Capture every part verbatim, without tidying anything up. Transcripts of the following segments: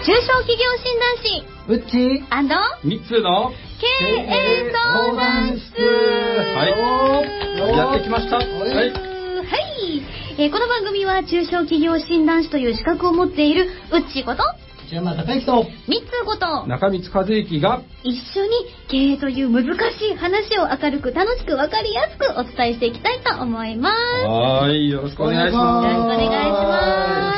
小企業診断士うっちみっつの経営相談室。 はい、やってきました。はい、 はい、えー、この番組は中小企業診断士という資格を持っているうっちこと内山孝之とみっつこと中道和之が一緒に経営という難しい話を明るく楽しく分かりやすくお伝えしていきたいと思います。 はい、よろしくお願いします。 よろしくお願いします。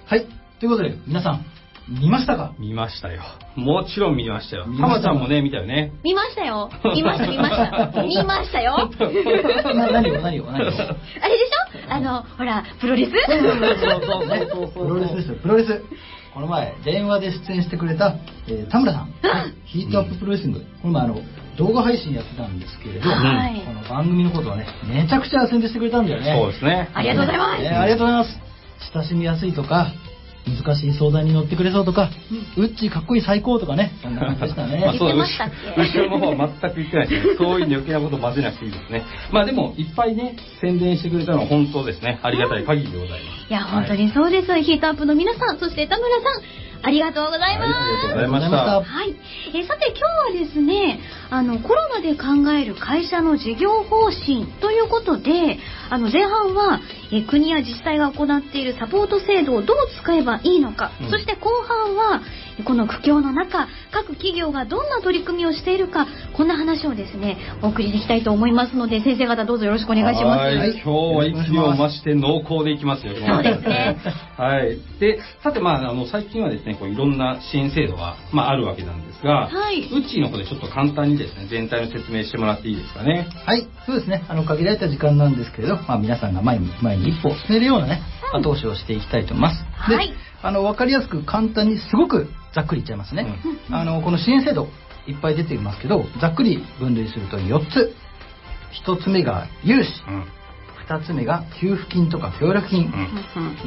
はい、ということで皆さん見ましたか？ 見ましたよ。もちろん見ましたよ。たまちゃんもね、見たよね。 見ましたよ。見ました見ました見ましたよ。 な何を何を何をあれでしょ、 あのほらプロレス。 そうそうそうね、プロレスですよ、プロレス。この前電話で出演してくれた、えー、田村さん、ヒートアッププロレスリング、この前あの動画配信やってたんですけれど、 はい、 この番組のことをねめちゃくちゃ宣伝してくれたんだよね。 そうですね。 ありがとうございます。 えー、ありがとうございます。親しみやすいとか難しい相談に乗ってくれそうとか、うん、うっちーかっこいい最高とかね、そんな感じでしたね。 まあ、そう言ってましたっけ？ 後ろの方は全く言ってないですね。そういう余計なこと混ぜなくていいですね。まあでもいっぱいね宣伝してくれたのは本当ですね。ありがたい限りでございます。 いや本当にそうです、はい、ヒートアップの皆さん、そして田村さん、ありがとうございます。 はい、ありがとうございました。 はい、えー、さて今日はですね、あのコロナで考える会社の事業方針ということで、あの前半は、えー、国や自治体が行っているサポート制度をどう使えばいいのか、うん、そして後半はこの苦境の中、各企業がどんな取り組みをしているか、こんな話をですねお送りできたいと思いますので、先生方どうぞよろしくお願いします。 はい、今日はいつも増して濃厚でいきますよ。 そうですね。 はい。で、さてまああの最近はですねこういろんな支援制度がまああるわけなんですが、はい、うちの方でちょっと簡単にですね全体の説明してもらっていいですかね。 はい、そうですね。あの限られた時間なんですけれど、まあ皆さんが前に前に一歩進めるようなね、うん、後押しをしていきたいと思います。で、はい、あの分かりやすく簡単にすごくざっくりいっちゃいますね。うん、あのこの支援制度いっぱい出ていますけど、ざっくり分類するとよっつ。ひとつめが融資、うん、ふたつめが給付金とか協力金、うん、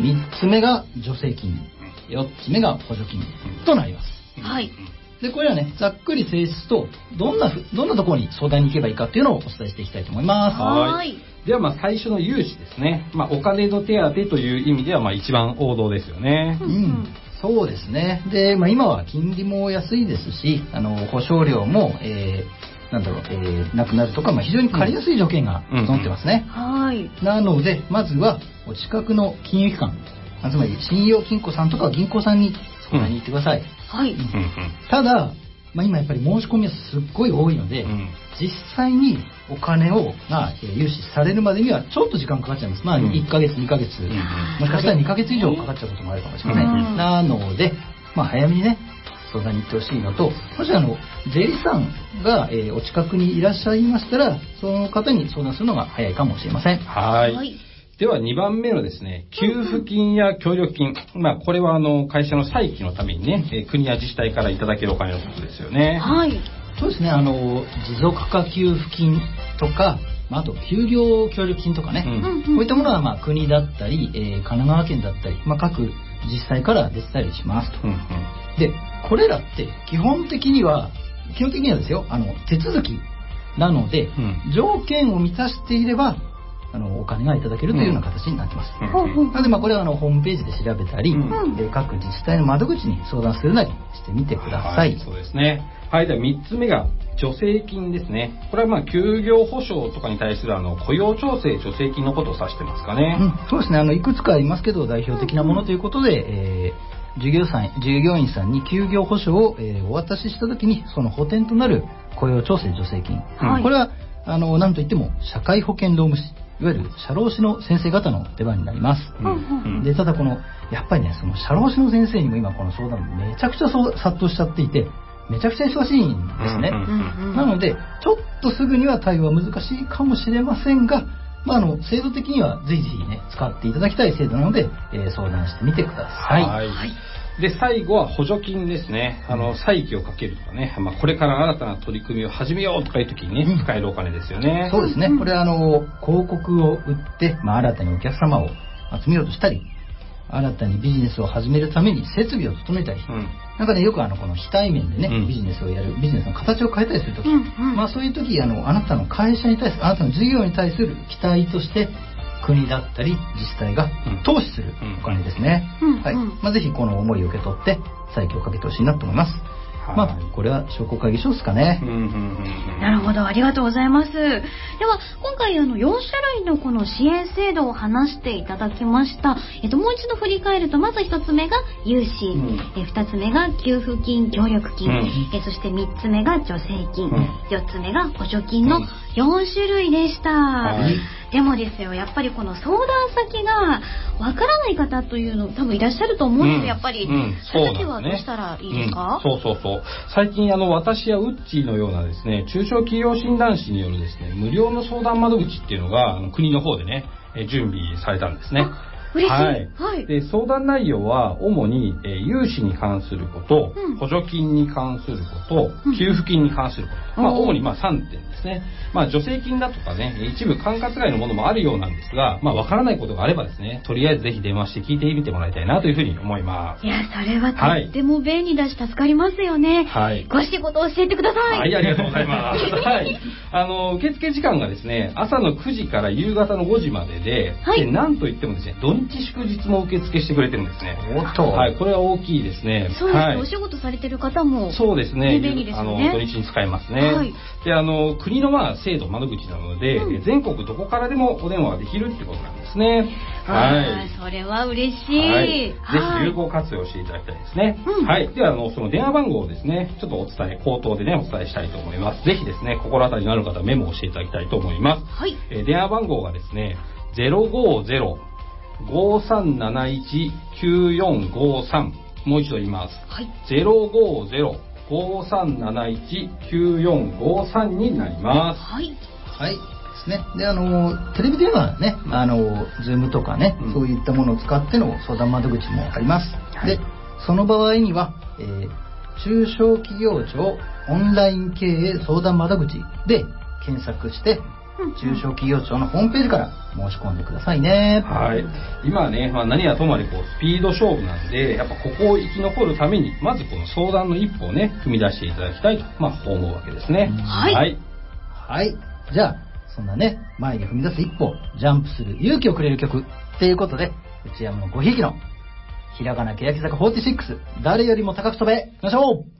みっつめが助成金、よっつめが補助金となります。 はい。 でこれはねざっくり性質とどんなどんなところに相談に行けばいいかっていうのをお伝えしていきたいと思います。 はい。ではまあ最初の融資ですね。まあお金の手当という意味ではまあ一番王道ですよね。 うん。そうですね。で、まあ、今は金利も安いですし、あの保証料も、えー、なんだろう、えー、なくなるとか、まあ、非常に借りやすい条件が整ってますね。 うんうん、はい。 なのでまずはお近くの金融機関、つまり信用金庫さんとか銀行さんに相談に行ってください。うん、 はい。 ただ、まあ、今やっぱり申し込みはすっごい多いので、うん、実際にお金をが融資されるまでにはちょっと時間かかっちゃいます。まあいっかげつにかげつ、うん、もしかしたらにかげつ以上かかっちゃうこともあるかもしれません。うん、なので、まあ、早めにね相談に行ってほしいのと、もしあの税理士さんが、えー、お近くにいらっしゃいましたらその方に相談するのが早いかもしれません。 はい。はい。ではにばんめのですね、給付金や協力金、まあこれはあの会社の再起のためにね、えー、国や自治体からいただけるお金のことですよね。 はい。 そうですね、あの持続化給付金とか、あと休業協力金とかね、うん、こういったものはまあ国だったり、えー、神奈川県だったり、まあ、各自治体から出てたりしますと。うんうん、でこれらって基本的には基本的にはですよ、あの手続きなので、うん、条件を満たしていればあのお金がいただけるというような形になってます。うん、なのでまあこれはあのホームページで調べたり、うん、えー、各自治体の窓口に相談するなりしてみてください。 はい、そうですね。はい、ではみっつめが助成金ですね。これはまあ休業保障とかに対するあの雇用調整助成金のことを指してますかね。 うん、そうですね。あのいくつかありますけど代表的なものということで、えー、従業さん従業員さんに休業保障を、えー、お渡ししたときにその補填となる雇用調整助成金、はい、これはあの何といっても社会保険労務士、いわゆる社労士の先生方の出番になります。うん、でただこのやっぱりねその社労士の先生にも今この相談めちゃくちゃそう殺到しちゃっていて、めちゃくちゃ忙しいんですね。なのでちょっとすぐには対応は難しいかもしれませんが、まあ、あの制度的にはぜひぜひね使っていただきたい制度なので、えー、相談してみてください。 はい。はい。で最後は補助金ですね。あの再起をかけるとかね、まあ、これから新たな取り組みを始めようとかいう時にね、うん、使えるお金ですよね。 そうですね。これはあの広告を売って、まあ、新たにお客様を集めようとしたり、新たにビジネスを始めるために設備を整えたり、うん、なんかねよくあのこの非対面でね、うん、ビジネスをやるビジネスの形を変えたりする時、うんうん、まあそういう時あのあなたの会社に対するあなたの事業に対する期待として国だったり自治体が投資するお金ですね。はい。まあ、ぜひこの思いを受け取って再起をかけてほしいなと思います。まあ、これは商工会議所ですかね。 なるほど、ありがとうございます。では、今回あのよん種類のこの支援制度を話していただきました。えっと、もう一度振り返ると、まずひとつめが融資、うん、えふたつめが給付金、協力金、うん、えそしてみっつめが助成金、うん、よっつめが補助金のよん種類でした。はい、でもですよ、やっぱりこの相談先がわからない方というの多分いらっしゃると思うんですよ、うん、やっぱり。うん、そういう時はどうしたらいいですか？ うん、そうそうそう。最近あの私やウッチーのようなですね、中小企業診断士によるですね、無料の相談窓口っていうのがあの国の方でね、準備されたんですね。 嬉しい。 はい。はい、で、相談内容は主に、えー、融資に関すること、うん、補助金に関すること、給付金に関すること。うん、まあ主にまあさんてんですね。まあ助成金だとかね、一部管轄外のものもあるようなんですが、まあわからないことがあればですね、とりあえずぜひ電話して聞いてみてもらいたいなというふうに思います。 いや、それはとっても便利だし助かりますよね。はい。ご仕事教えてください。 はい、ありがとうございます。はい。あの、受付時間がですね、朝のくじから夕方のごじまでで、はい、で、なんといってもですね、土日祝日も受付してくれてるんですね。 おっと。 はい、これは大きいですね。 そうですね、 はい、 お仕事されてる方も。 そうですね。 便利ですよね。 あの、土日に使えますね。はい。で、あの、国のまあ、制度、窓口なので、うん、全国どこからでもお電話ができるってことなんですね。 はい。それは嬉しい。はい。ぜひ有効活用していただきたいですね。うん、はい。では、あの、その電話番号をですね、ちょっとお伝え、口頭でね、お伝えしたいと思います。ぜひですね、心当たりのある方、メモをしていただきたいと思います。はい。えー、電話番号がですね、ゼロごゼロ ごさんなないち きゅうよんごさん。もう一度言います。はい。ゼロごゼロ ごさんなないち きゅうよんごさんになります。 はい。 はい。ですね。で、あの、テレビ電話ね、あの、ズームとかね、うん、そういったものを使っての相談窓口もあります。はい、で、その場合には、えー、中小企業庁オンライン経営相談窓口で検索して、中小企業庁のホームページから申し込んでくださいね。 はい。今はね、まあ、何はともあれこうスピード勝負なんで、やっぱここを生き残るために、まずこの相談の一歩をね、踏み出していただきたいと、まあ、思うわけですね。 はい。 はい。 はい。じゃあ、そんなね、前に踏み出す一歩、ジャンプする勇気をくれる曲っていうことで、内山のごひいきの、ひらがな欅坂フォーティーシックス、誰よりも高く飛べ、いきましょう。